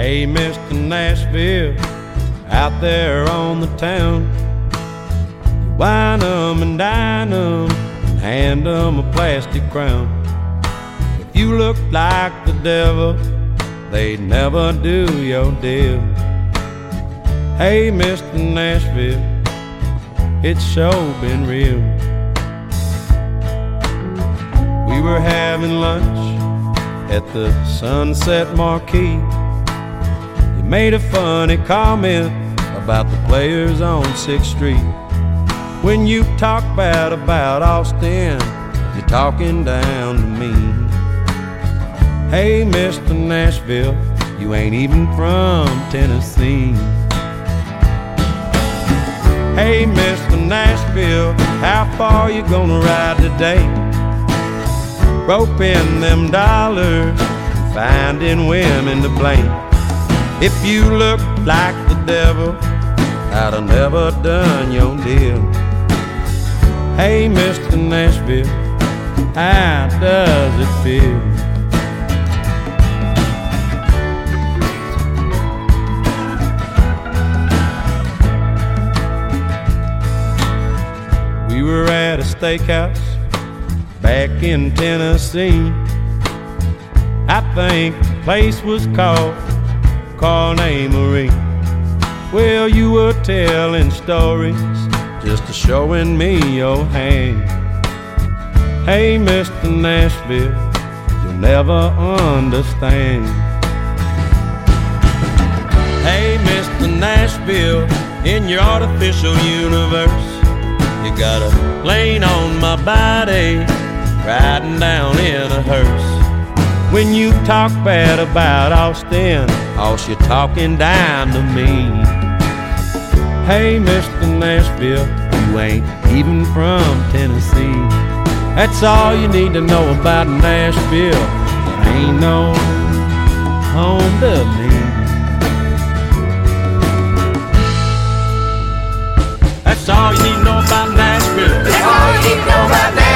Hey, Mr. Nashville, out there on the town, you wine 'em and dine 'em and hand 'em a plastic crown. If you look like the devil, they'd never do your deal. Hey, Mr. Nashville, it's sure been real. We were having lunch at the Sunset Marquee. You made a funny comment about the players on 6th Street. When you talk bad about Austin, you're talking down to me. Hey, Mr. Nashville, you ain't even from Tennessee. Hey, Mr. Nashville, how far you gonna ride today? Roping them dollars, finding women to blame. If you look like the devil, I'd have never done your deal. Hey, Mr. Nashville, how does it feel? We were at a steakhouse back in Tennessee. I think the place was called Carne Marie. Well, you were telling stories just a showing me your hand. Hey, Mr. Nashville, you'll never understand. Hey, Mr. Nashville, in your artificial universe, you got a plane on my body, riding down in a hearse. When you talk bad about Austin, all you're talking down to me. Hey, Mr. Nashville, you ain't even from Tennessee. That's all you need to know about Nashville. It ain't no home to me. That's all you need to know about Nashville. That's all you need to know about Nashville.